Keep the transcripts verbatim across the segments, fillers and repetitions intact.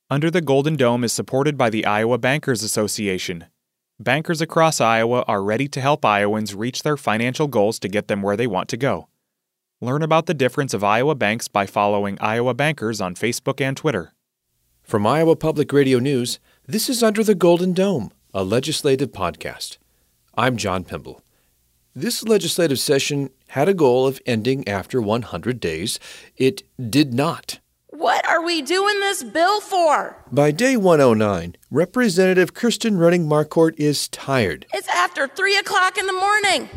Under the Golden Dome is supported by the Iowa Bankers Association. Bankers across Iowa are ready to help Iowans reach their financial goals to get them where they want to go. Learn about the difference of Iowa banks by following Iowa Bankers on Facebook and Twitter. From Iowa Public Radio News, this is Under the Golden Dome, a legislative podcast. I'm John Pimble. This legislative session had a goal of ending after one hundred days. It did not. What are we doing this bill for? By day one oh nine, Representative Kirsten Running Marquardt is tired. It's after three o'clock in the morning.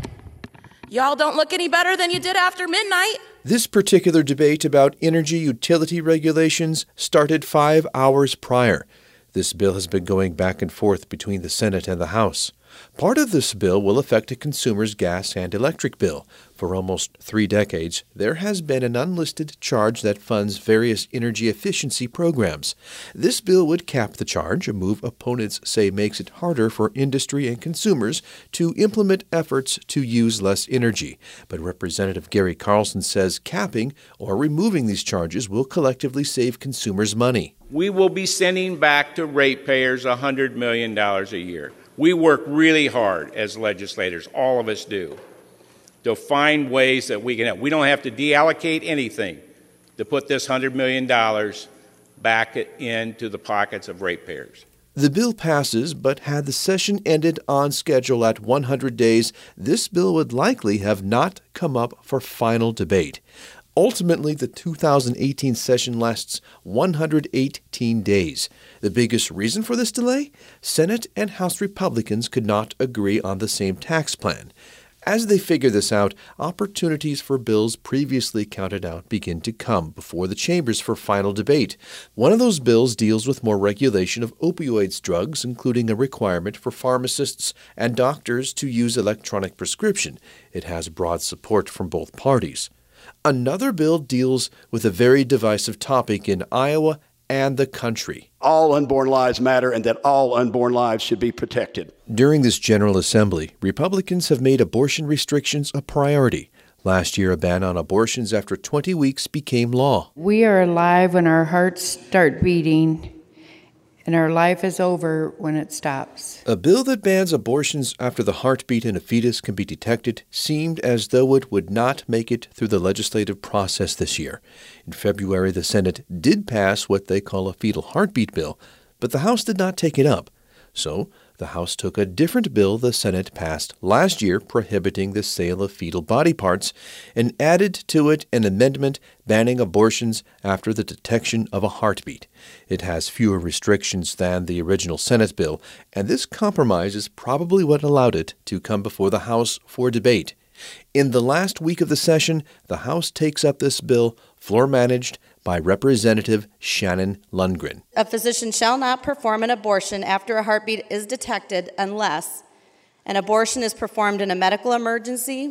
Y'all don't look any better than you did after midnight. This particular debate about energy utility regulations started five hours prior. This bill has been going back and forth between the Senate and the House. Part of this bill will affect a consumer's gas and electric bill. For almost three decades, there has been an unlisted charge that funds various energy efficiency programs. This bill would cap the charge, a move opponents say makes it harder for industry and consumers to implement efforts to use less energy. But Representative Gary Carlson says capping or removing these charges will collectively save consumers money. We will be sending back to ratepayers one hundred million dollars a year. We work really hard as legislators, all of us do, to find ways that we can help. We don't have to deallocate anything to put this one hundred million dollars back into the pockets of ratepayers. The bill passes, but had the session ended on schedule at one hundred days, this bill would likely have not come up for final debate. Ultimately, the two thousand eighteen session lasts one hundred eighteen days. The biggest reason for this delay? Senate and House Republicans could not agree on the same tax plan. As they figure this out, opportunities for bills previously counted out begin to come before the chambers for final debate. One of those bills deals with more regulation of opioids drugs, including a requirement for pharmacists and doctors to use electronic prescription. It has broad support from both parties. Another bill deals with a very divisive topic in Iowa and the country. All unborn lives matter and that all unborn lives should be protected. During this General Assembly, Republicans have made abortion restrictions a priority. Last year, a ban on abortions after twenty weeks became law. We are alive when our hearts start beating, and our life is over when it stops. A bill that bans abortions after the heartbeat in a fetus can be detected seemed as though it would not make it through the legislative process this year. In February, the Senate did pass what they call a fetal heartbeat bill, but the House did not take it up. So, the House took a different bill the Senate passed last year prohibiting the sale of fetal body parts and added to it an amendment banning abortions after the detection of a heartbeat. It has fewer restrictions than the original Senate bill, and this compromise is probably what allowed it to come before the House for debate. In the last week of the session, the House takes up this bill, floor-managed by Representative Shannon Lundgren. A physician shall not perform an abortion after a heartbeat is detected unless an abortion is performed in a medical emergency,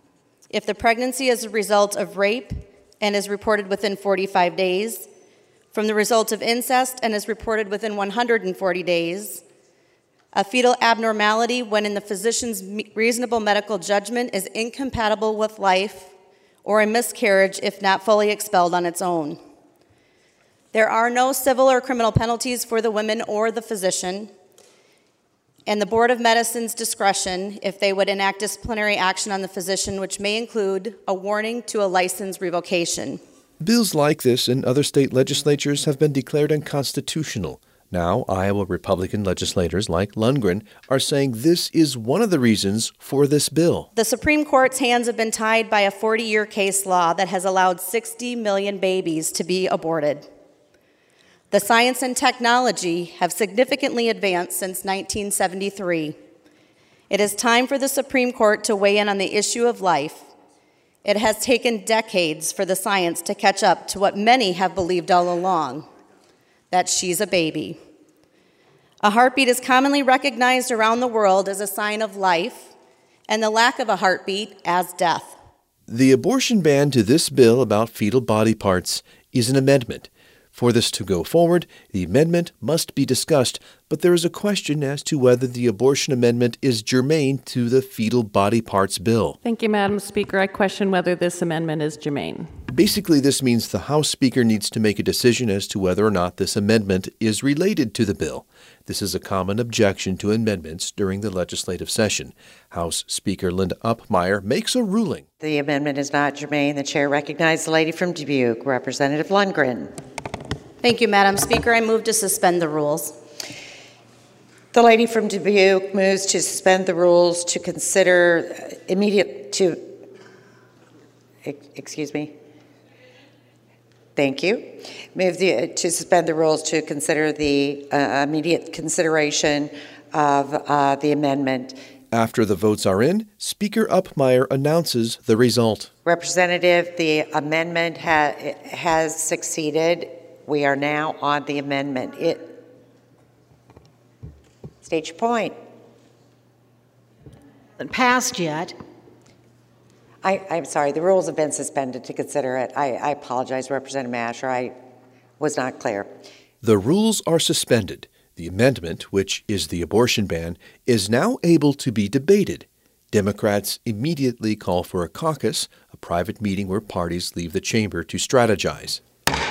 if the pregnancy is a result of rape and is reported within forty-five days, from the result of incest and is reported within one hundred forty days, a fetal abnormality when in the physician's reasonable medical judgment is incompatible with life, or a miscarriage if not fully expelled on its own. There are no civil or criminal penalties for the women or the physician, and the Board of Medicine's discretion if they would enact disciplinary action on the physician, which may include a warning to a license revocation. Bills like this in other state legislatures have been declared unconstitutional. Now, Iowa Republican legislators like Lundgren are saying this is one of the reasons for this bill. The Supreme Court's hands have been tied by a forty-year case law that has allowed sixty million babies to be aborted. The science and technology have significantly advanced since nineteen seventy-three. It is time for the Supreme Court to weigh in on the issue of life. It has taken decades for the science to catch up to what many have believed all along, that she's a baby. A heartbeat is commonly recognized around the world as a sign of life, and the lack of a heartbeat as death. The abortion ban to this bill about fetal body parts is an amendment. For this to go forward, the amendment must be discussed, but there is a question as to whether the abortion amendment is germane to the fetal body parts bill. Thank you, Madam Speaker. I question whether this amendment is germane. Basically, this means the House Speaker needs to make a decision as to whether or not this amendment is related to the bill. This is a common objection to amendments during the legislative session. House Speaker Linda Upmeyer makes a ruling. The amendment is not germane. The chair recognizes the lady from Dubuque, Representative Lundgren. Thank you, Madam Speaker. I move to suspend the rules. The lady from Dubuque moves to suspend the rules to consider immediate to, excuse me. Thank you. Move the, to suspend the rules to consider the uh, immediate consideration of uh, the amendment. After the votes are in, Speaker Upmeyer announces the result. Representative, the amendment ha- has succeeded. We are now on the amendment. It, state your point. Hasn't passed yet. I, I'm sorry, the rules have been suspended to consider it. I, I apologize, Representative Masher. I was not clear. The rules are suspended. The amendment, which is the abortion ban, is now able to be debated. Democrats immediately call for a caucus, a private meeting where parties leave the chamber to strategize.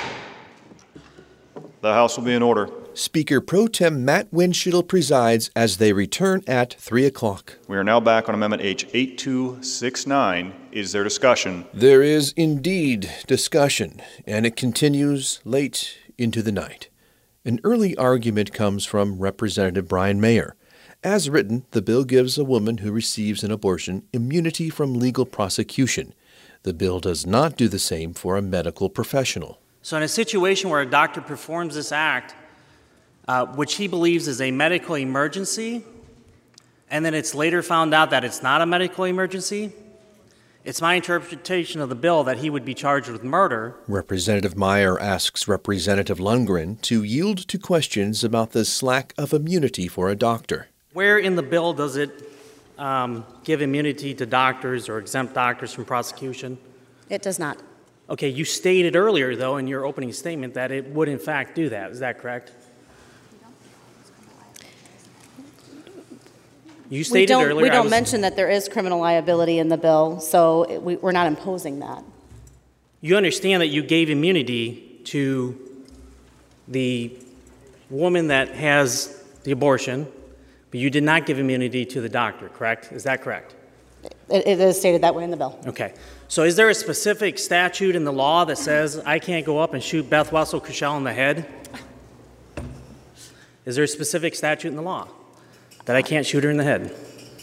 The House will be in order. Speaker Pro Tem Matt Winchell presides as they return at three o'clock. We are now back on Amendment H eight two six nine. Is there discussion? There is indeed discussion, and it continues late into the night. An early argument comes from Representative Brian Mayer. As written, the bill gives a woman who receives an abortion immunity from legal prosecution. The bill does not do the same for a medical professional. So in a situation where a doctor performs this act, uh, which he believes is a medical emergency, and then it's later found out that it's not a medical emergency, it's my interpretation of the bill that he would be charged with murder. Representative Meyer asks Representative Lundgren to yield to questions about this lack of immunity for a doctor. Where in the bill does it um, give immunity to doctors or exempt doctors from prosecution? It does not. Okay, you stated earlier, though, in your opening statement that it would, in fact, do that. Is that correct? You stated we don't, earlier. We don't was, mention that there is criminal liability in the bill, so it, we, we're not imposing that. You understand that you gave immunity to the woman that has the abortion, but you did not give immunity to the doctor, correct? Is that correct? It, it is stated that way in the bill. Okay. So is there a specific statute in the law that says I can't go up and shoot Beth Wessel-Cushell in the head? Is there a specific statute in the law that I can't shoot her in the head?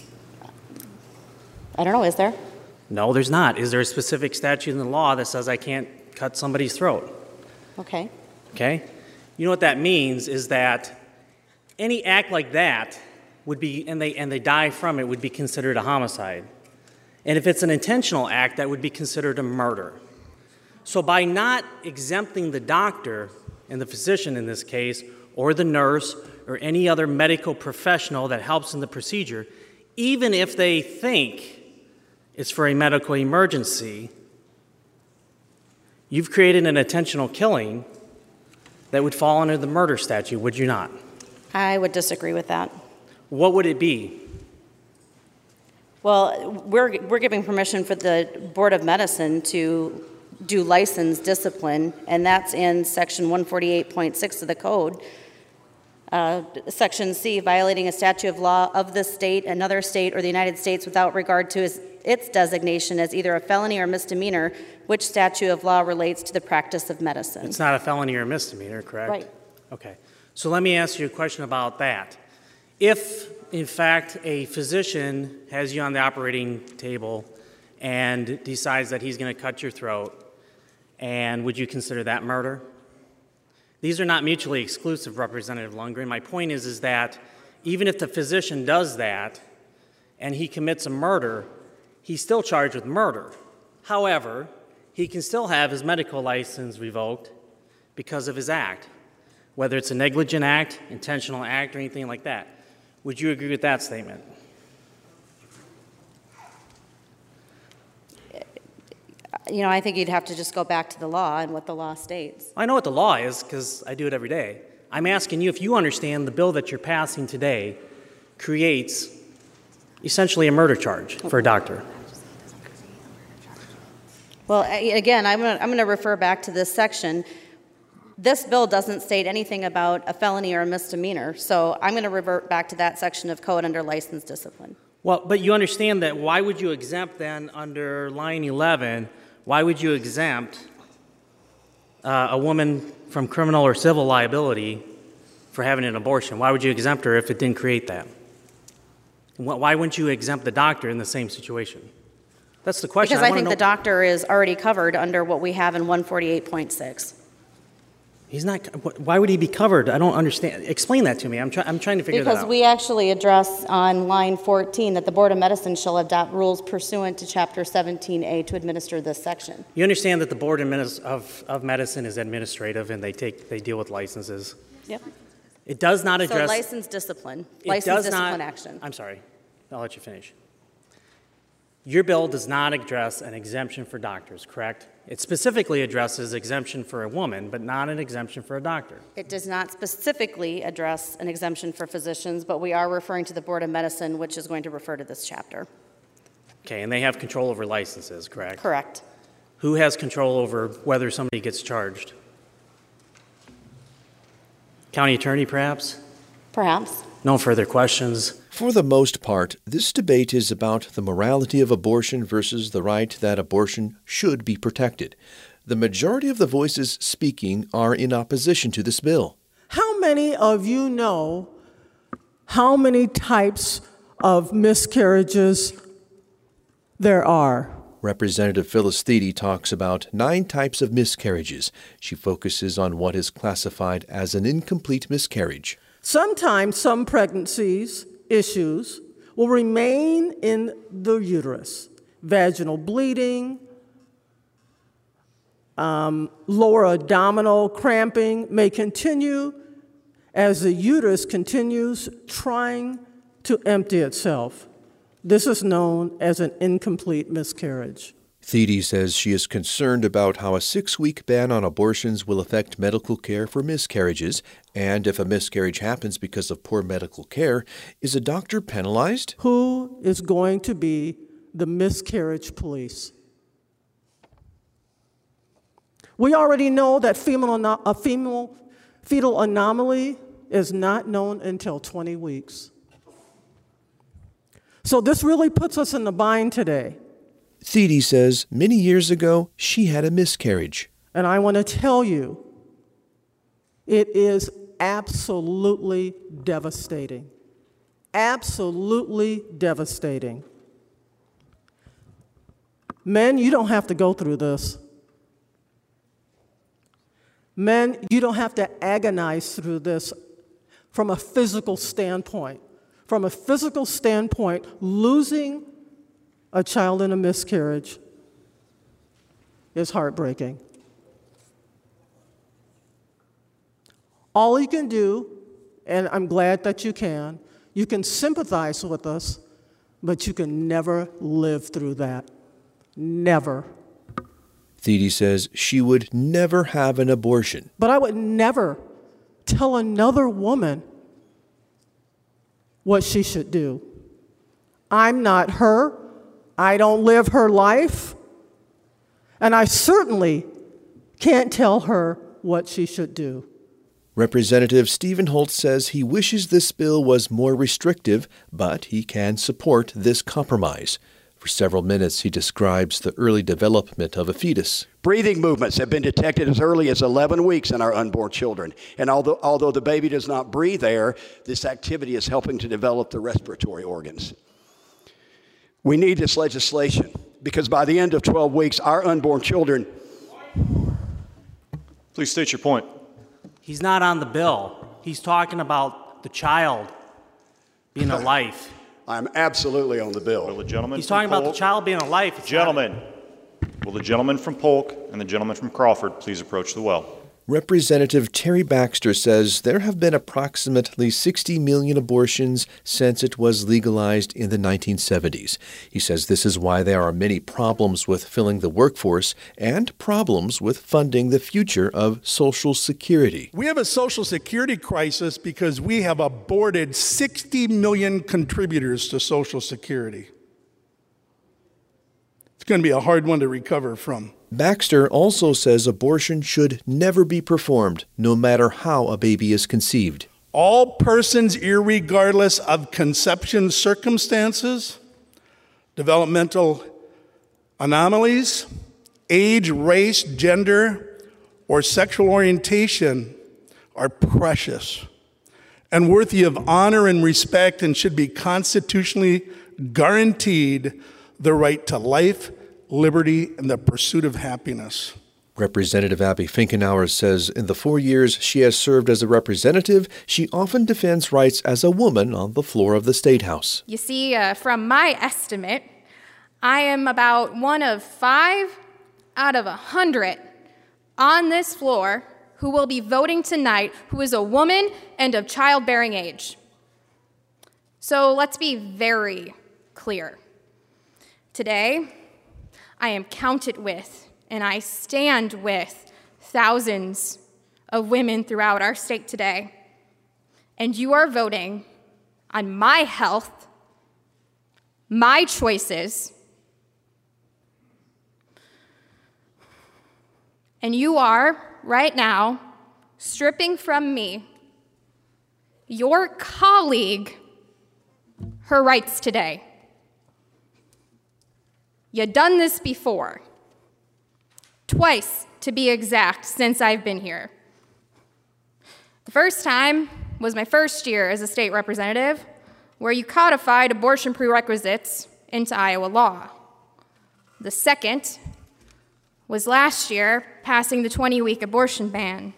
I don't know. Is there? No, there's not. Is there a specific statute in the law that says I can't cut somebody's throat? Okay. Okay? You know what that means is that any act like that would be, and they and they die from it, would be considered a homicide. And if it's an intentional act, that would be considered a murder. So by not exempting the doctor and the physician in this case, or the nurse, or any other medical professional that helps in the procedure, even if they think it's for a medical emergency, you've created an intentional killing that would fall under the murder statute, would you not? I would disagree with that. What would it be? Well, we're, we're giving permission for the Board of Medicine to do license discipline, and that's in Section one forty-eight point six of the Code. Uh, Section C, violating a statute of law of the state, another state, or the United States without regard to his, its designation as either a felony or misdemeanor, which statute of law relates to the practice of medicine. It's not a felony or misdemeanor, correct? Right. Okay. So let me ask you a question about that. If, in fact, a physician has you on the operating table and decides that he's going to cut your throat, and would you consider that murder? These are not mutually exclusive, Representative Lundgren. My point is, is that even if the physician does that and he commits a murder, he's still charged with murder. However, he can still have his medical license revoked because of his act, whether it's a negligent act, intentional act, or anything like that. Would you agree with that statement? You know, I think you'd have to just go back to the law and what the law states. I know what the law is because I do it every day. I'm asking you if you understand the bill that you're passing today creates essentially a murder charge for a doctor. Well, a- again, I'm going to I'm going to refer back to this section. This bill doesn't state anything about a felony or a misdemeanor, so I'm going to revert back to that section of code under license discipline. Well, but you understand that why would you exempt then under line eleven, why would you exempt uh, a woman from criminal or civil liability for having an abortion? Why would you exempt her if it didn't create that? Why wouldn't you exempt the doctor in the same situation? That's the question. Because I, I wanna think know- the doctor is already covered under what we have in one forty-eight point six. He's not. Why would he be covered? I don't understand. Explain that to me. I'm, try, I'm trying to figure that out. Because we actually address on line fourteen that the Board of Medicine shall adopt rules pursuant to Chapter seventeen A to administer this section. You understand that the Board of, of, of Medicine is administrative and they take they deal with licenses. Yep. It does not address. So license discipline, it license does discipline not, action. I'm sorry. I'll let you finish. Your bill does not address an exemption for doctors, correct? It specifically addresses exemption for a woman, but not an exemption for a doctor. It does not specifically address an exemption for physicians, but we are referring to the Board of Medicine, which is going to refer to this chapter. Okay, and they have control over licenses, correct? Correct. Who has control over whether somebody gets charged? County attorney, perhaps? Perhaps. No further questions. For the most part, this debate is about the morality of abortion versus the right that abortion should be protected. The majority of the voices speaking are in opposition to this bill. How many of you know how many types of miscarriages there are? Representative Phyllis Thiede talks about nine types of miscarriages. She focuses on what is classified as an incomplete miscarriage. Sometimes some pregnancies issues will remain in the uterus. Vaginal bleeding, um, lower abdominal cramping may continue as the uterus continues trying to empty itself. This is known as an incomplete miscarriage. Thiede says she is concerned about how a six-week ban on abortions will affect medical care for miscarriages, and if a miscarriage happens because of poor medical care, is a doctor penalized? Who is going to be the miscarriage police? We already know that female, a female fetal anomaly is not known until twenty weeks. So this really puts us in the bind today. Thiede says many years ago she had a miscarriage. And I want to tell you, it is absolutely devastating. Absolutely devastating. Men, you don't have to go through this. Men, you don't have to agonize through this from a physical standpoint. From a physical standpoint, losing a child in a miscarriage is heartbreaking. All you can do, and I'm glad that you can, you can sympathize with us, but you can never live through that. Never. Thiede says she would never have an abortion. But I would never tell another woman what she should do. I'm not her. I don't live her life. And I certainly can't tell her what she should do. Representative Stephen Holt says he wishes this bill was more restrictive, but he can support this compromise. For several minutes, he describes the early development of a fetus. Breathing movements have been detected as early as eleven weeks in our unborn children. And although, although the baby does not breathe air, this activity is helping to develop the respiratory organs. We need this legislation because by the end of twelve weeks, our unborn children... Please state your point. He's not on the bill. He's talking about the child being a life. I'm absolutely on the bill. Will the gentleman He's talking about Polk, the child being a life. It's Gentlemen, not... will the gentleman from Polk and the gentleman from Crawford please approach the well? Representative Terry Baxter says there have been approximately sixty million abortions since it was legalized in the nineteen seventies. He says this is why there are many problems with filling the workforce and problems with funding the future of Social Security. We have a Social Security crisis because we have aborted sixty million contributors to Social Security. It's going to be a hard one to recover from. Baxter also says abortion should never be performed, no matter how a baby is conceived. All persons, irregardless of conception circumstances, developmental anomalies, age, race, gender, or sexual orientation, are precious and worthy of honor and respect, and should be constitutionally guaranteed the right to life, liberty, and the pursuit of happiness. Representative Abby Finkenauer says in the four years she has served as a representative, she often defends rights as a woman on the floor of the State House. You see, uh, from my estimate, I am about one of five out of a hundred on this floor who will be voting tonight who is a woman and of childbearing age. So let's be very clear. Today, I am counted with and I stand with thousands of women throughout our state today. And you are voting on my health, my choices, and you are, right now, stripping from me, your colleague, her rights today. You've done this before. Twice, to be exact, since I've been here. The first time was my first year as a state representative, where you codified abortion prerequisites into Iowa law. The second was last year, passing the twenty-week abortion ban.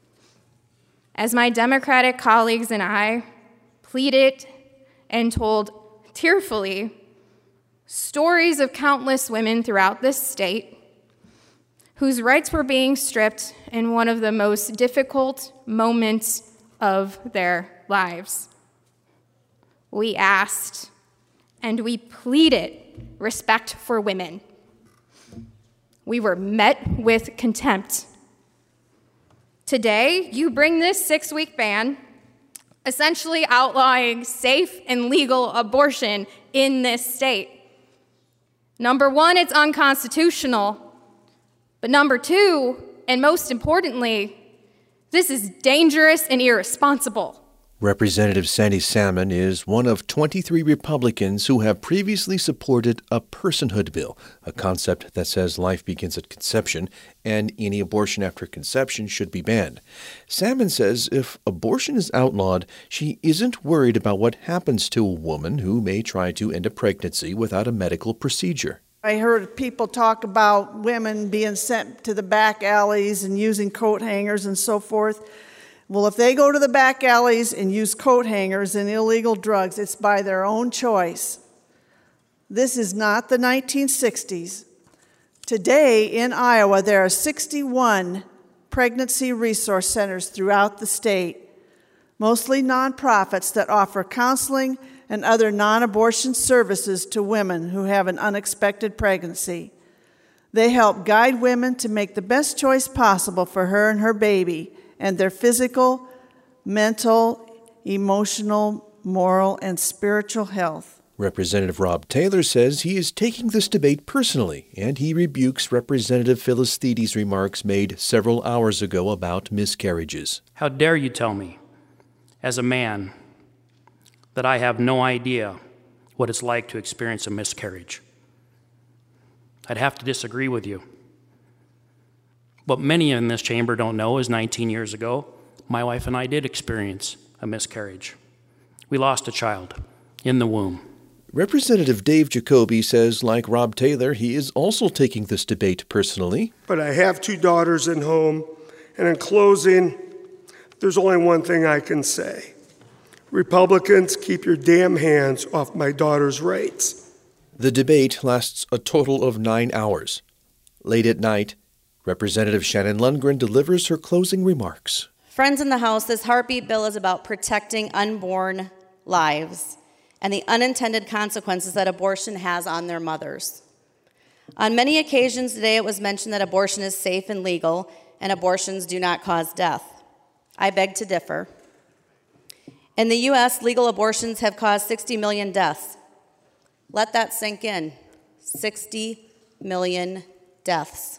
As my Democratic colleagues and I pleaded and told tearfully stories of countless women throughout this state whose rights were being stripped in one of the most difficult moments of their lives. We asked and we pleaded respect for women. We were met with contempt. Today, you bring this six-week ban, essentially outlawing safe and legal abortion in this state. Number one, it's unconstitutional. But number two, and most importantly, this is dangerous and irresponsible. Representative Sandy Salmon is one of twenty-three Republicans who have previously supported a personhood bill, a concept that says life begins at conception and any abortion after conception should be banned. Salmon says if abortion is outlawed, she isn't worried about what happens to a woman who may try to end a pregnancy without a medical procedure. I heard people talk about women being sent to the back alleys and using coat hangers and so forth. Well, if they go to the back alleys and use coat hangers and illegal drugs, it's by their own choice. This is not the nineteen sixties. Today in Iowa, there are sixty-one pregnancy resource centers throughout the state, mostly nonprofits that offer counseling and other non-abortion services to women who have an unexpected pregnancy. They help guide women to make the best choice possible for her and her baby and their physical, mental, emotional, moral, and spiritual health. Representative Rob Taylor says he is taking this debate personally, and he rebukes Representative Phyllis Thedy's remarks made several hours ago about miscarriages. How dare you tell me, as a man, that I have no idea what it's like to experience a miscarriage? I'd have to disagree with you. What many in this chamber don't know is nineteen years ago, my wife and I did experience a miscarriage. We lost a child in the womb. Representative Dave Jacoby says, like Rob Taylor, he is also taking this debate personally. But I have two daughters at home, and in closing, there's only one thing I can say. Republicans, keep your damn hands off my daughter's rights. The debate lasts a total of nine hours. Late at night, Representative Shannon Lundgren delivers her closing remarks. Friends in the House, this heartbeat bill is about protecting unborn lives and the unintended consequences that abortion has on their mothers. On many occasions today, it was mentioned that abortion is safe and legal and abortions do not cause death. I beg to differ. In the U S, legal abortions have caused sixty million deaths. Let that sink in. sixty million deaths.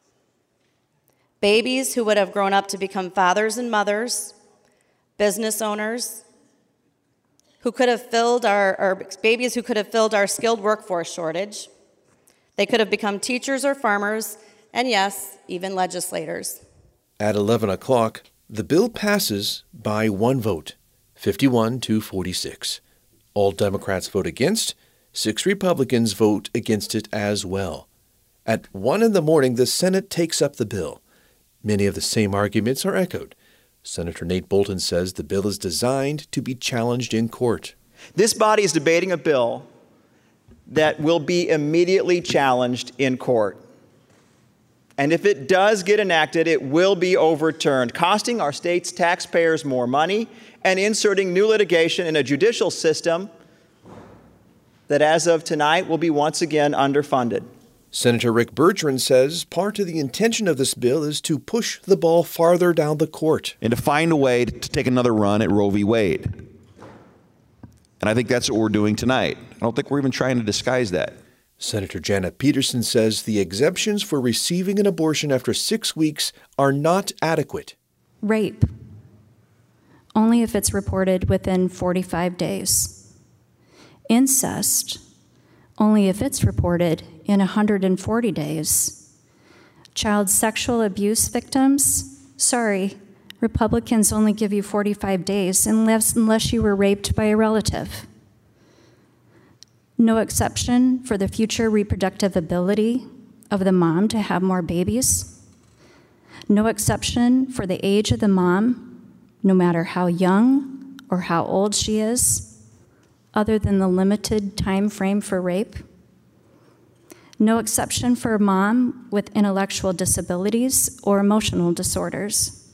Babies who would have grown up to become fathers and mothers, business owners, who could have filled our, our babies who could have filled our skilled workforce shortage. They could have become teachers or farmers, and yes, even legislators. At eleven o'clock, the bill passes by one vote, fifty-one to forty-six. All Democrats vote against. Six Republicans vote against it as well. At one in the morning, the Senate takes up the bill. Many of the same arguments are echoed. Senator Nate Bolton says the bill is designed to be challenged in court. This body is debating a bill that will be immediately challenged in court. And if it does get enacted, it will be overturned, costing our state's taxpayers more money and inserting new litigation in a judicial system that, as of tonight, will be once again underfunded. Senator Rick Bertrand says part of the intention of this bill is to push the ball farther down the court. And to find a way to take another run at Roe v. Wade. And I think that's what we're doing tonight. I don't think we're even trying to disguise that. Senator Janet Peterson says the exemptions for receiving an abortion after six weeks are not adequate. Rape. Only if it's reported within forty-five days. Incest. Only if it's reported in one hundred forty days. Child sexual abuse victims? Sorry, Republicans only give you forty-five days unless, unless you were raped by a relative. No exception for the future reproductive ability of the mom to have more babies. No exception for the age of the mom, no matter how young or how old she is, other than the limited time frame for rape. No exception for a mom with intellectual disabilities or emotional disorders.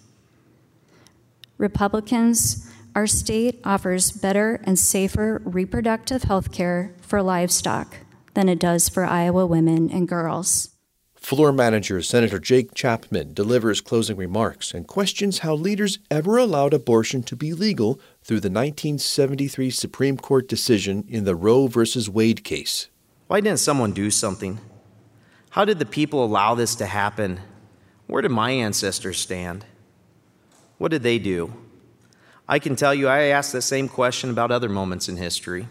Republicans, our state offers better and safer reproductive health care for livestock than it does for Iowa women and girls. Floor Manager Senator Jake Chapman delivers closing remarks and questions how leaders ever allowed abortion to be legal through the nineteen seventy-three Supreme Court decision in the Roe v. Wade case. Why didn't someone do something? How did the people allow this to happen? Where did my ancestors stand? What did they do? I can tell you I asked the same question about other moments in history.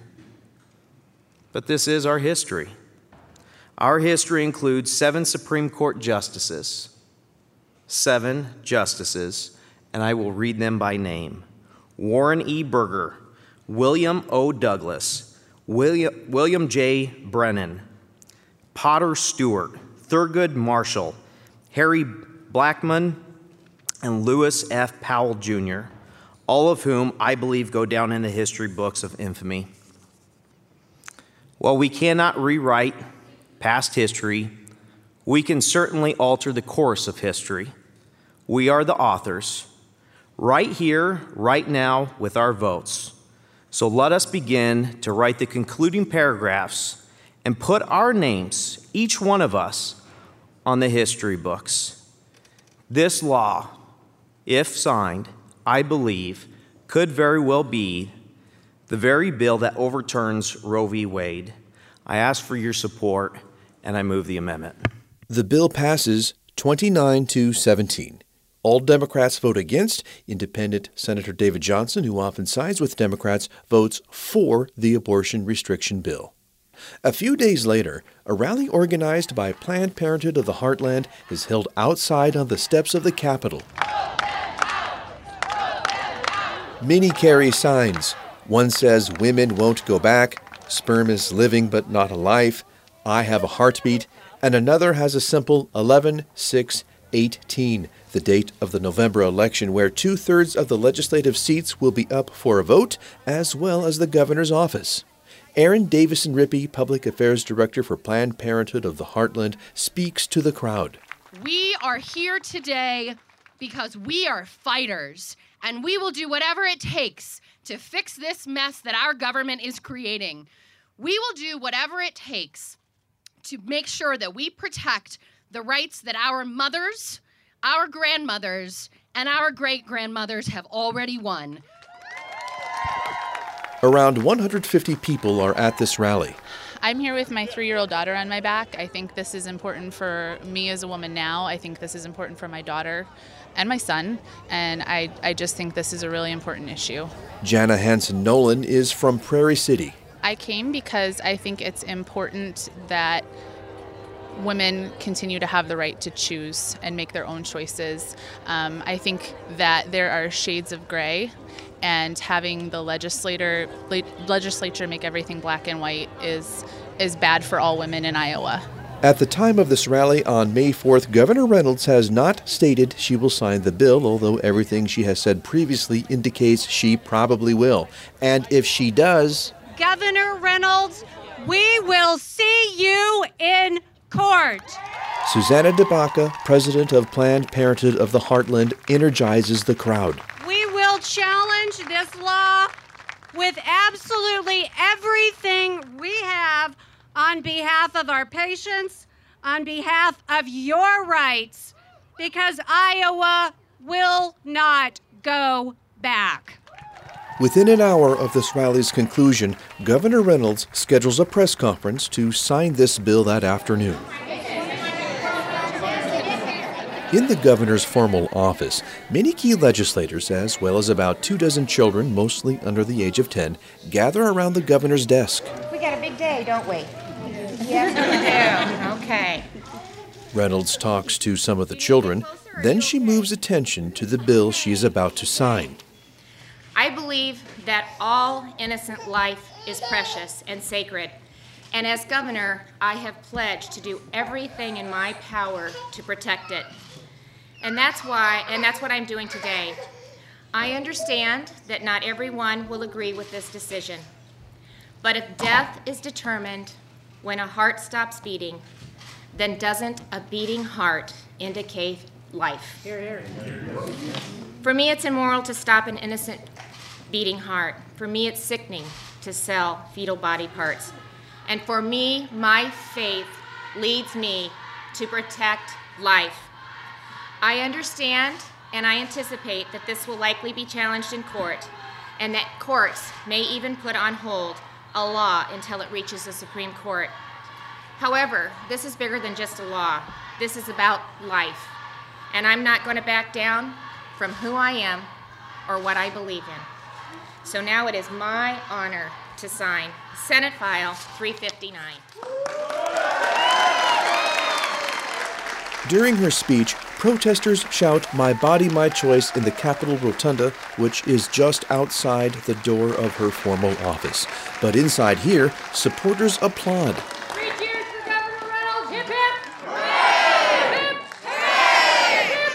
But this is our history. Our history includes seven Supreme Court justices. Seven justices, and I will read them by name. Warren E. Burger, William O. Douglas, William, William J. Brennan, Potter Stewart, Thurgood Marshall, Harry Blackmun, and Lewis F. Powell, Junior, all of whom I believe go down in the history books of infamy. While we cannot rewrite past history, we can certainly alter the course of history. We are the authors, right here, right now, with our votes. So let us begin to write the concluding paragraphs and put our names, each one of us, on the history books. This law, if signed, I believe, could very well be the very bill that overturns Roe v. Wade. I ask for your support, and I move the amendment. The bill passes twenty-nine to seventeen. All Democrats vote against. Independent Senator David Johnson, who often sides with Democrats, votes for the abortion restriction bill. A few days later, a rally organized by Planned Parenthood of the Heartland is held outside on the steps of the Capitol. Many carry signs. One says, "Women won't go back," "Sperm is living but not alive," "I have a heartbeat," and another has a simple eleven six eighteen, the date of the November election, where two-thirds of the legislative seats will be up for a vote, as well as the governor's office. Erin Davison Rippey, Public Affairs Director for Planned Parenthood of the Heartland, speaks to the crowd. We are here today because we are fighters, and we will do whatever it takes to fix this mess that our government is creating. We will do whatever it takes to make sure that we protect the rights that our mothers, our grandmothers, and our great-grandmothers have already won. Around one hundred fifty people are at this rally. I'm here with my three-year-old daughter on my back. I think this is important for me as a woman now. I think this is important for my daughter and my son, and I, I just think this is a really important issue. Jana Hansen-Nolan is from Prairie City. I came because I think it's important that women continue to have the right to choose and make their own choices. Um, I think that there are shades of gray, and having the legislator le- legislature make everything black and white is is bad for all women in Iowa. At the time of this rally on May fourth, Governor Reynolds has not stated she will sign the bill, although everything she has said previously indicates she probably will. And if she does... Governor Reynolds, we will see you in court. Susanna DeBaca, president of Planned Parenthood of the Heartland, energizes the crowd. We will challenge this law with absolutely everything we have on behalf of our patients, on behalf of your rights, because Iowa will not go back. Within an hour of this rally's conclusion, Governor Reynolds schedules a press conference to sign this bill that afternoon. In the governor's formal office, many key legislators, as well as about two dozen children, mostly under the age of ten, gather around the governor's desk. We got a big day, don't we? Yes, we do. Okay. Reynolds talks to some of the children, then she moves attention to the bill she is about to sign. I believe that all innocent life is precious and sacred, and as governor, I have pledged to do everything in my power to protect it. And that's why, and that's what I'm doing today. I understand that not everyone will agree with this decision, but if death is determined when a heart stops beating, then doesn't a beating heart indicate life? Here, here. For me, it's immoral to stop an innocent beating heart. For me, it's sickening to sell fetal body parts. And for me, my faith leads me to protect life. I understand and I anticipate that this will likely be challenged in court, and that courts may even put on hold a law until it reaches the Supreme Court. However, this is bigger than just a law. This is about life. And I'm not going to back down from who I am or what I believe in. So now it is my honor to sign Senate File three fifty-nine. During her speech, protesters shout "My Body, My Choice" in the Capitol Rotunda, which is just outside the door of her formal office. But inside here, supporters applaud. Three cheers for Governor Reynolds. Hip, hip. Hooray! Hip, hooray! Hip,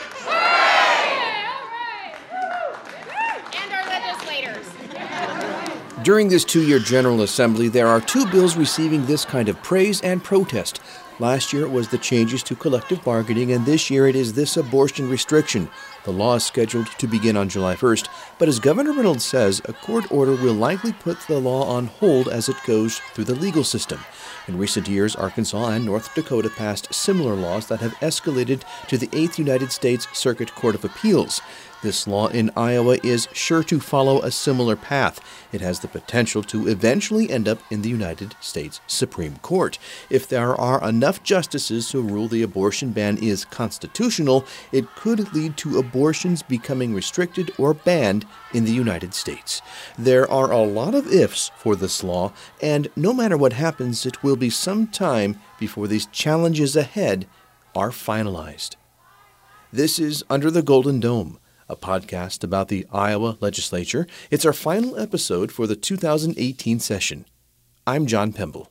hooray! And our legislators. During this two-year General Assembly, there are two bills receiving this kind of praise and protest. Last year it was the changes to collective bargaining, and this year it is this abortion restriction. The law is scheduled to begin on July first, but as Governor Reynolds says, a court order will likely put the law on hold as it goes through the legal system. In recent years, Arkansas and North Dakota passed similar laws that have escalated to the Eighth United States Circuit Court of Appeals. This law in Iowa is sure to follow a similar path. It has the potential to eventually end up in the United States Supreme Court. If there are enough justices who rule the abortion ban is constitutional, it could lead to abortions becoming restricted or banned in the United States. There are a lot of ifs for this law, and no matter what happens, it will be some time before these challenges ahead are finalized. This is Under the Golden Dome, a podcast about the Iowa legislature. It's our final episode for the two thousand eighteen session. I'm John Pemble.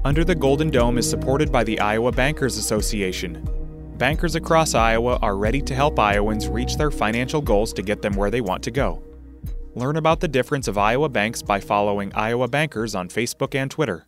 Under the Golden Dome is supported by the Iowa Bankers Association. Bankers across Iowa are ready to help Iowans reach their financial goals to get them where they want to go. Learn about the difference of Iowa banks by following Iowa Bankers on Facebook and Twitter.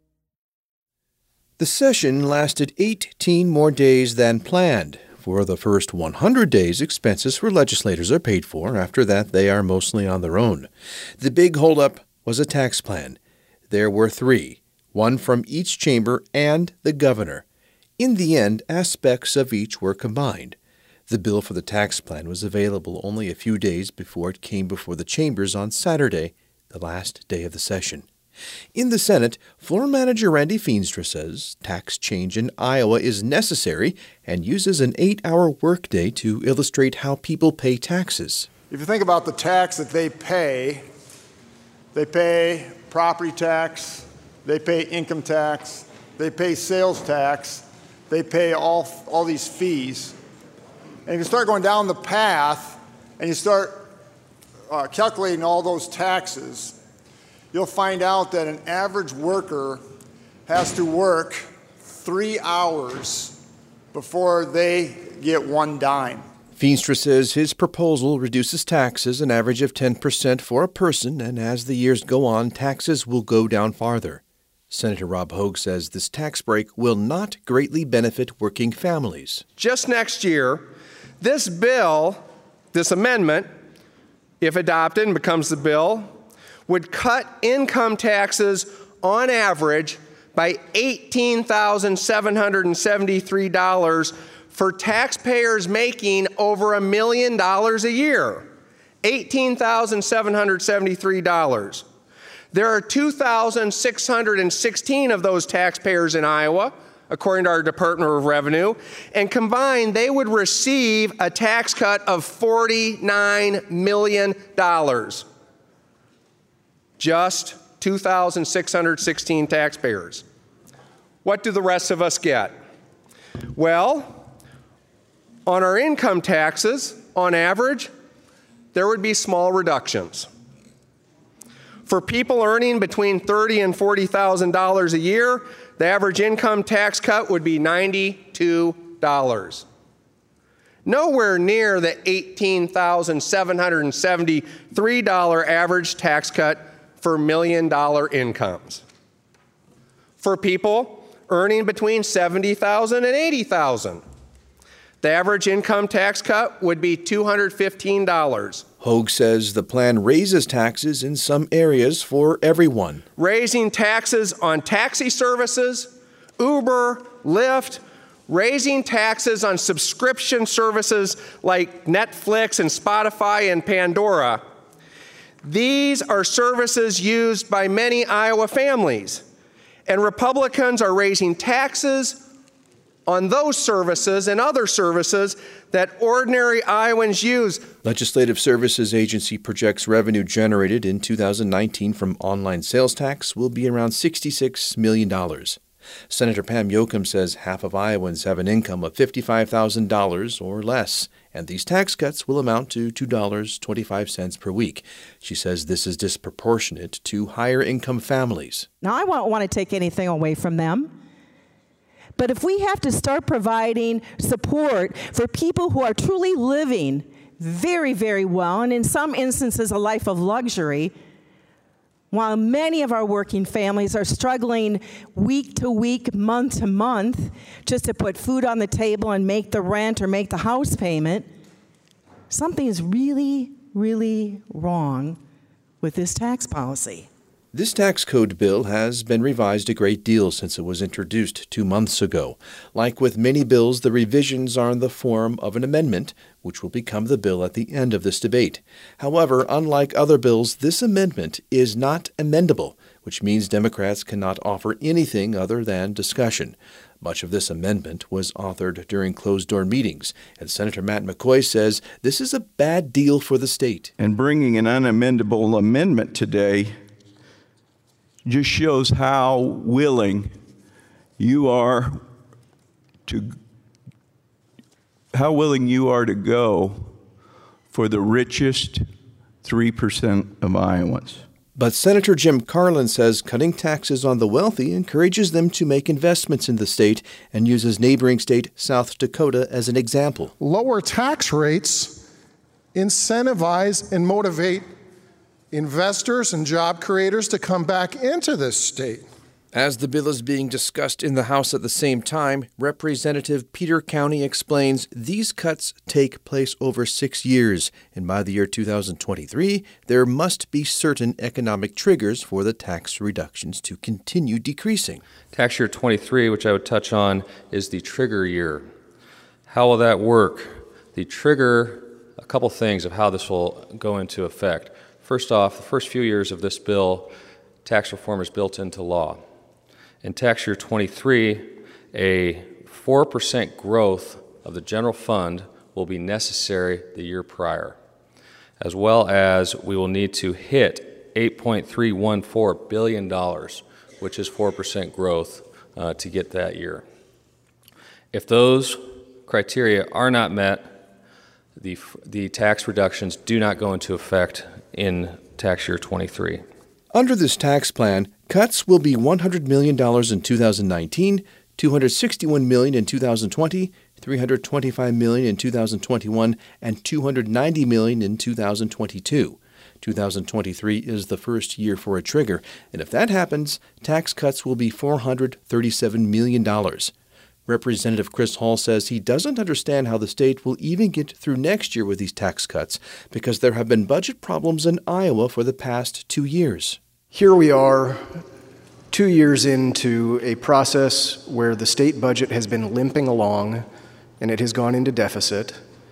The session lasted eighteen more days than planned. For the first one hundred days, expenses for legislators are paid for. After that, they are mostly on their own. The big holdup was a tax plan. There were three, one from each chamber and the governor. In the end, aspects of each were combined. The bill for the tax plan was available only a few days before it came before the chambers on Saturday, the last day of the session. In the Senate, Floor Manager Randy Feenstra says tax change in Iowa is necessary and uses an eight-hour workday to illustrate how people pay taxes. If you think about the tax that they pay, they pay property tax, they pay income tax, they pay sales tax, they pay all, all these fees. And if you start going down the path and you start uh, calculating all those taxes, you'll find out that an average worker has to work three hours before they get one dime. Feenstra says his proposal reduces taxes an average of ten percent for a person, and as the years go on, taxes will go down farther. Senator Rob Hogue says this tax break will not greatly benefit working families. Just next year, this bill, this amendment, if adopted and becomes the bill, would cut income taxes on average by eighteen thousand seven hundred seventy-three dollars for taxpayers making over a million dollars a year. eighteen thousand seven hundred seventy-three dollars. There are two thousand six hundred sixteen of those taxpayers in Iowa, according to our Department of Revenue, and combined they would receive a tax cut of forty-nine million dollars. Just two thousand six hundred sixteen taxpayers. What do the rest of us get? Well, on our income taxes, on average, there would be small reductions. For people earning between thirty thousand dollars and forty thousand dollars a year, the average income tax cut would be ninety-two dollars. Nowhere near the eighteen thousand seven hundred seventy-three dollars average tax cut for million-dollar incomes. For people earning between seventy thousand dollars and eighty thousand dollars, the average income tax cut would be two hundred fifteen dollars. Hogue says the plan raises taxes in some areas for everyone. Raising taxes on taxi services, Uber, Lyft, raising taxes on subscription services like Netflix and Spotify and Pandora. These are services used by many Iowa families, and Republicans are raising taxes on those services and other services that ordinary Iowans use. Legislative Services Agency projects revenue generated in two thousand nineteen from online sales tax will be around sixty-six million dollars. Senator Pam Yoakum says half of Iowans have an income of fifty-five thousand dollars or less, and these tax cuts will amount to two dollars and twenty-five cents per week. She says this is disproportionate to higher income families. Now, I don't want to take anything away from them. But if we have to start providing support for people who are truly living very, very well, and in some instances a life of luxury, while many of our working families are struggling week to week, month to month, just to put food on the table and make the rent or make the house payment, something is really, really wrong with this tax policy. This tax code bill has been revised a great deal since it was introduced two months ago. Like with many bills, the revisions are in the form of an amendment, which will become the bill at the end of this debate. However, unlike other bills, this amendment is not amendable, which means Democrats cannot offer anything other than discussion. Much of this amendment was authored during closed-door meetings, and Senator Matt McCoy says this is a bad deal for the state. And bringing an unamendable amendment today just shows how willing you are to how willing you are to go for the richest three percent of Iowans. But Senator Jim Carlin says cutting taxes on the wealthy encourages them to make investments in the state and uses neighboring state South Dakota as an example. Lower tax rates incentivize and motivate investors and job creators to come back into this state. As the bill is being discussed in the House at the same time, Representative Peter County explains these cuts take place over six years, and by the year two thousand twenty-three, there must be certain economic triggers for the tax reductions to continue decreasing. Tax year twenty-three, which I would touch on, is the trigger year. How will that work? The trigger, a couple things of how this will go into effect. First off, the first few years of this bill, tax reform is built into law. In tax year twenty-three, a four percent growth of the general fund will be necessary the year prior, as well as we will need to hit eight point three one four billion dollars, which is four percent growth uh, to get that year. If those criteria are not met, the, the tax reductions do not go into effect in tax year twenty-three. Under this tax plan, cuts will be one hundred million dollars in two thousand nineteen, two hundred sixty-one million dollars in two thousand twenty, three hundred twenty-five million dollars in two thousand twenty-one, and two hundred ninety million dollars in two thousand twenty-two. two thousand twenty-three is the first year for a trigger, and if that happens, tax cuts will be four hundred thirty-seven million dollars. Representative Chris Hall says he doesn't understand how the state will even get through next year with these tax cuts because there have been budget problems in Iowa for the past two years. Here we are, two years into a process where the state budget has been limping along and it has gone into deficit,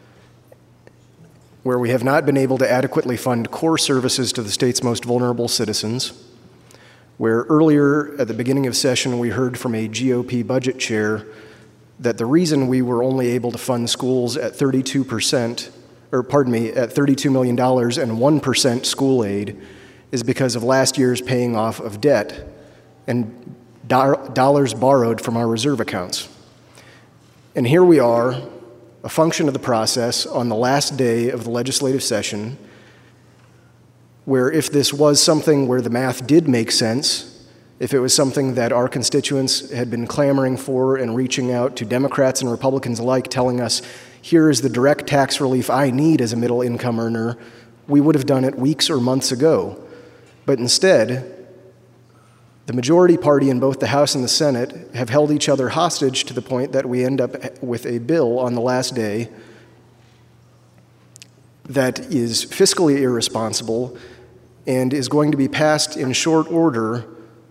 where we have not been able to adequately fund core services to the state's most vulnerable citizens, where earlier at the beginning of session we heard from a G O P budget chair that the reason we were only able to fund schools at thirty-two percent, or pardon me, at thirty-two million dollars and one percent school aid is because of last year's paying off of debt and do- dollars borrowed from our reserve accounts. And here we are, a function of the process on the last day of the legislative session, where if this was something where the math did make sense, if it was something that our constituents had been clamoring for and reaching out to Democrats and Republicans alike telling us, here is the direct tax relief I need as a middle income earner, we would have done it weeks or months ago. But instead, the majority party in both the House and the Senate have held each other hostage to the point that we end up with a bill on the last day that is fiscally irresponsible and is going to be passed in short order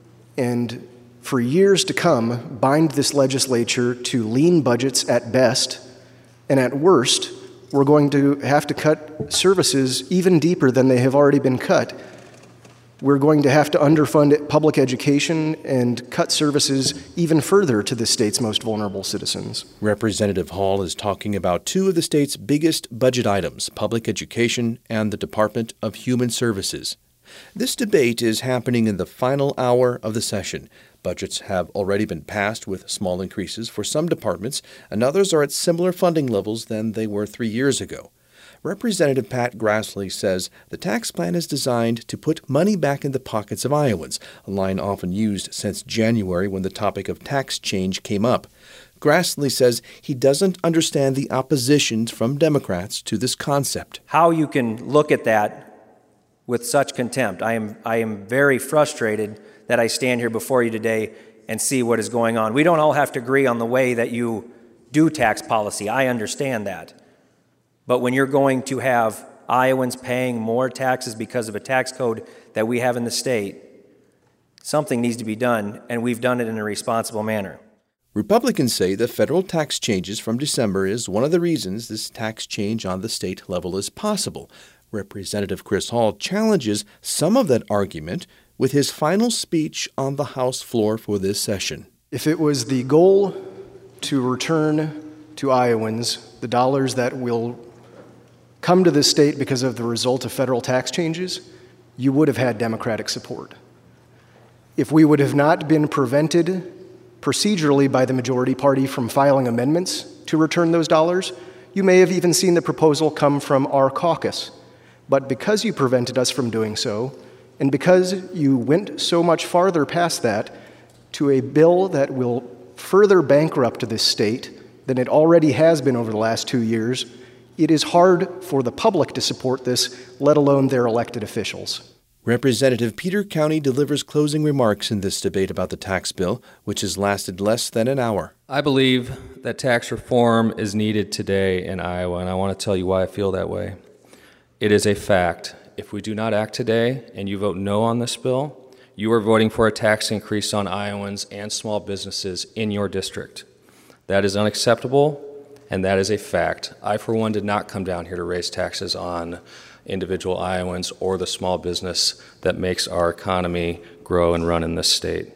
and for years to come bind this legislature to lean budgets at best, and at worst, we're going to have to cut services even deeper than they have already been cut. We're going to have to underfund public education and cut services even further to the state's most vulnerable citizens. Representative Hall is talking about two of the state's biggest budget items, public education and the Department of Human Services. This debate is happening in the final hour of the session. Budgets have already been passed with small increases for some departments, and others are at similar funding levels than they were three years ago. Representative Pat Grassley says the tax plan is designed to put money back in the pockets of Iowans, a line often used since January when the topic of tax change came up. Grassley says he doesn't understand the opposition from Democrats to this concept. How you can look at that with such contempt. I am, I am very frustrated that I stand here before you today and see what is going on. We don't all have to agree on the way that you do tax policy. I understand that. But when you're going to have Iowans paying more taxes because of a tax code that we have in the state, something needs to be done, and we've done it in a responsible manner. Republicans say the federal tax changes from December is one of the reasons this tax change on the state level is possible. Representative Chris Hall challenges some of that argument with his final speech on the House floor for this session. If it was the goal to return to Iowans the dollars that will come to this state because of the result of federal tax changes, you would have had Democratic support. If we would have not been prevented procedurally by the majority party from filing amendments to return those dollars, you may have even seen the proposal come from our caucus. But because you prevented us from doing so, And because you went so much farther past that to a bill that will further bankrupt this state than it already has been over the last two years, it is hard for the public to support this, let alone their elected officials. Representative Peter County delivers closing remarks in this debate about the tax bill, which has lasted less than an hour. I believe that tax reform is needed today in Iowa, and I want to tell you why I feel that way. It is a fact. If we do not act today and you vote no on this bill, you are voting for a tax increase on Iowans and small businesses in your district. That is unacceptable, and that is a fact. I, for one, did not come down here to raise taxes on individual Iowans or the small business that makes our economy grow and run in this state.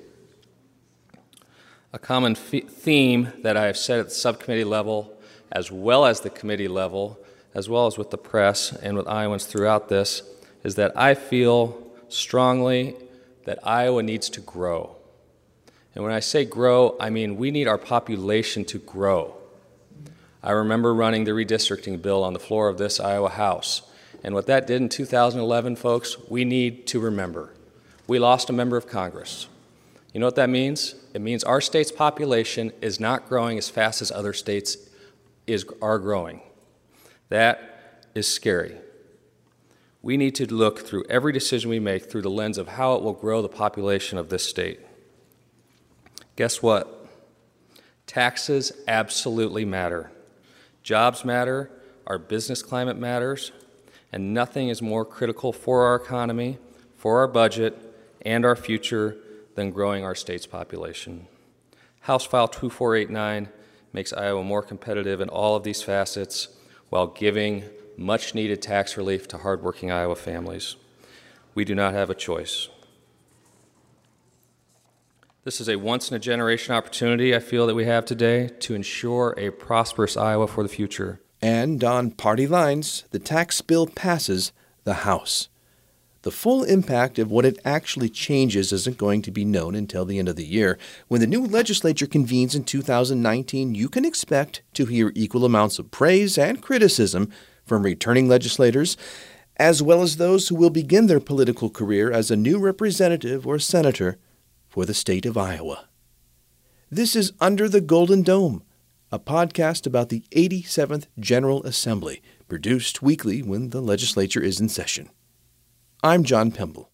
A common f- theme that I have said at the subcommittee level, as well as the committee level, as well as with the press and with Iowans throughout this, is that I feel strongly that Iowa needs to grow. And when I say grow, I mean we need our population to grow. I remember running the redistricting bill on the floor of this Iowa House. And what that did in two thousand eleven, folks, we need to remember. We lost a member of Congress. You know what that means? It means our state's population is not growing as fast as other states is, are growing. That is scary. We need to look through every decision we make through the lens of how it will grow the population of this state. Guess what? Taxes absolutely matter. Jobs matter, our business climate matters, and nothing is more critical for our economy, for our budget, and our future than growing our state's population. House File two four eight nine makes Iowa more competitive in all of these facets while giving much-needed tax relief to hardworking Iowa families. We do not have a choice. This is a once-in-a-generation opportunity I feel that we have today to ensure a prosperous Iowa for the future. And on party lines, the tax bill passes the House. The full impact of what it actually changes isn't going to be known until the end of the year. When the new legislature convenes in two thousand nineteen, you can expect to hear equal amounts of praise and criticism from returning legislators, as well as those who will begin their political career as a new representative or senator for the state of Iowa. This is Under the Golden Dome, a podcast about the eighty-seventh General Assembly, produced weekly when the legislature is in session. I'm John Pemble.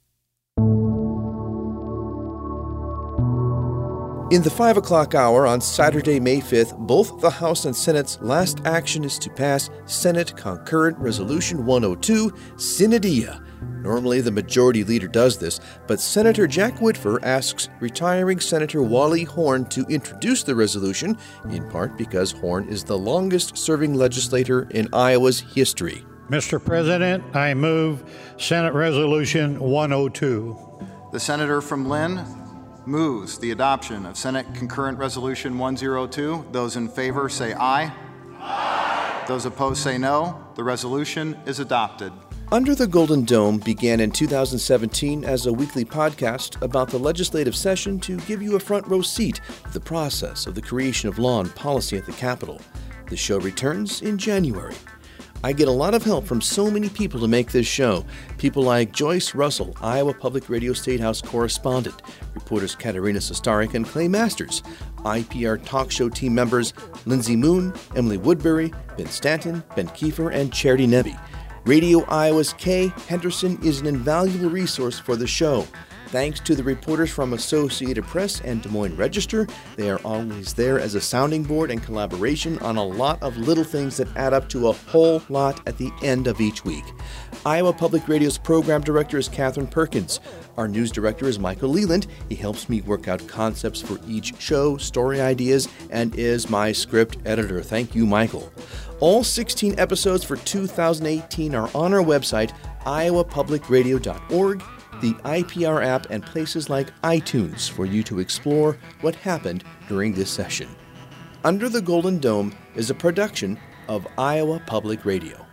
In the five o'clock hour on Saturday, May fifth, both the House and Senate's last action is to pass Senate Concurrent Resolution one oh two, Sine Die. Normally, the majority leader does this, but Senator Jack Whitver asks retiring Senator Wally Horn to introduce the resolution, in part because Horn is the longest-serving legislator in Iowa's history. Mister President, I move Senate Resolution one oh two. The senator from Lynn moves the adoption of Senate Concurrent Resolution one oh two. Those in favor say aye. Aye. Those opposed say no. The resolution is adopted. Under the Golden Dome began in two thousand seventeen as a weekly podcast about the legislative session to give you a front row seat to the process of the creation of law and policy at the Capitol. The show returns in January. I get a lot of help from so many people to make this show. People like Joyce Russell, Iowa Public Radio State House correspondent, reporters Katerina Sostarek and Clay Masters, I P R talk show team members Lindsay Moon, Emily Woodbury, Ben Stanton, Ben Kiefer, and Charity Nebbe. Radio Iowa's Kay Henderson is an invaluable resource for the show. Thanks to the reporters from Associated Press and Des Moines Register. They are always there as a sounding board and collaboration on a lot of little things that add up to a whole lot at the end of each week. Iowa Public Radio's program director is Catherine Perkins. Our news director is Michael Leland. He helps me work out concepts for each show, story ideas, and is my script editor. Thank you, Michael. All sixteen episodes for two thousand eighteen are on our website, iowa public radio dot org, the I P R app, and places like iTunes for you to explore what happened during this session. Under the Golden Dome is a production of Iowa Public Radio.